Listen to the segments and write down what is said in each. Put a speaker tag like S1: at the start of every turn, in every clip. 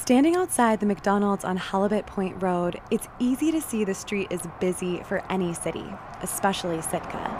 S1: Standing outside the McDonald's on Halibut Point Road, it's easy to see the street is busy for any city, especially Sitka.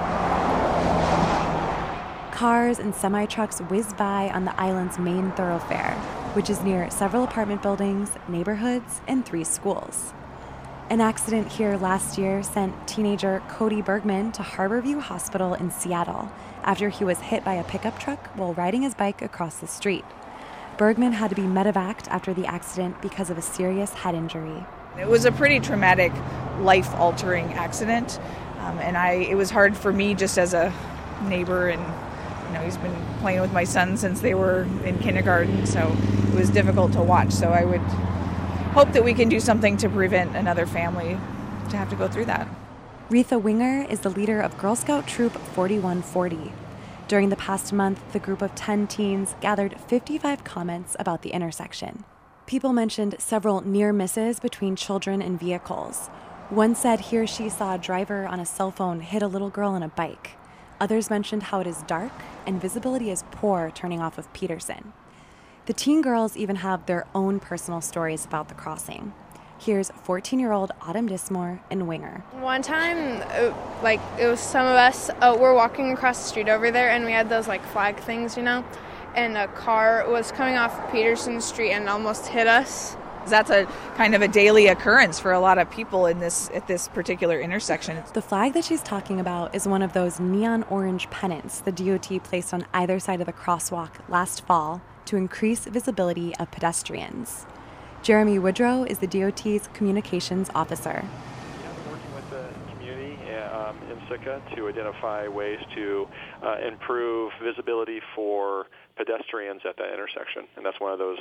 S1: Cars and semi-trucks whiz by on the island's main thoroughfare, which is near several apartment buildings, neighborhoods, and 3 schools. An accident here last year sent teenager Cody Bergman to Harborview Hospital in Seattle after he was hit by a pickup truck while riding his bike across the street. Bergman had to be medevaced after the accident because of a serious head injury.
S2: It was a pretty traumatic, life-altering accident, and it was hard for me just as a neighbor, and he's been playing with my son since they were in kindergarten, so it was difficult to watch. So I would hope that we can do something to prevent another family to have to go through that.
S1: Retha Winger is the leader of Girl Scout Troop 4140. During the past month, the group of 10 teens gathered 55 comments about the intersection. People mentioned several near misses between children and vehicles. One said he or she saw a driver on a cell phone hit a little girl on a bike. Others mentioned how it is dark and visibility is poor turning off of Peterson. The teen girls even have their own personal stories about the crossing. Here's 14-year-old Autumn Dismore and Winger.
S3: One time, it was some of us, we're walking across the street over there, and we had those flag things, and a car was coming off Peterson Street and almost hit us.
S2: That's a kind of a daily occurrence for a lot of people at this particular intersection.
S1: The flag that she's talking about is one of those neon orange pennants the DOT placed on either side of the crosswalk last fall to increase visibility of pedestrians. Jeremy Woodrow is the DOT's communications officer.
S4: We're working with the community in Sitka to identify ways to improve visibility for pedestrians at that intersection, and that's one of those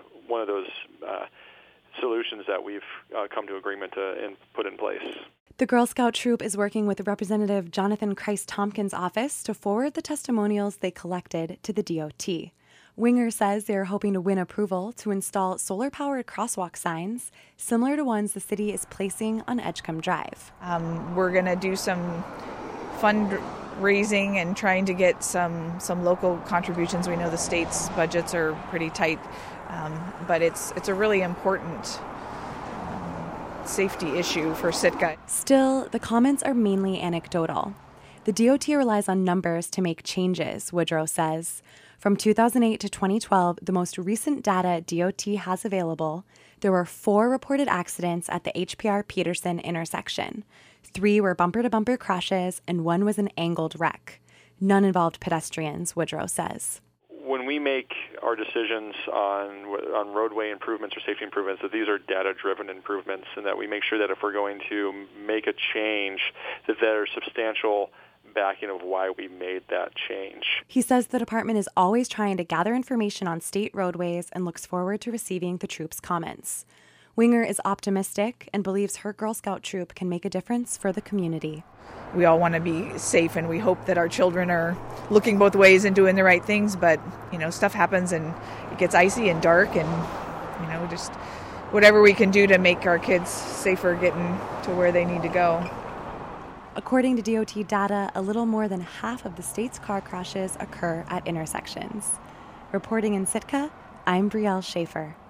S4: solutions that we've come to agreement and put in place.
S1: The Girl Scout Troop is working with Representative Jonathan Christ-Tompkins' office to forward the testimonials they collected to the DOT. Winger says they are hoping to win approval to install solar-powered crosswalk signs similar to ones the city is placing on Edgecombe Drive.
S2: We're going to do some fundraising and trying to get some local contributions. We know the state's budgets are pretty tight, but it's a really important safety issue for Sitka.
S1: Still, the comments are mainly anecdotal. The DOT relies on numbers to make changes, Woodrow says. From 2008 to 2012, the most recent data DOT has available, there were 4 reported accidents at the HPR Peterson intersection. 3 were bumper-to-bumper crashes, and 1 was an angled wreck. None involved pedestrians, Woodrow says.
S4: When we make our decisions on roadway improvements or safety improvements, that these are data-driven improvements, and that we make sure that if we're going to make a change, that there's substantial backing of why we made that change.
S1: He says the department is always trying to gather information on state roadways and looks forward to receiving the troop's comments. Winger is optimistic and believes her Girl Scout troop can make a difference for the community.
S2: We all want to be safe, and we hope that our children are looking both ways and doing the right things, but stuff happens and it gets icy and dark, and just whatever we can do to make our kids safer getting to where they need to go.
S1: According to DOT data, a little more than half of the state's car crashes occur at intersections. Reporting in Sitka, I'm Brielle Schaefer.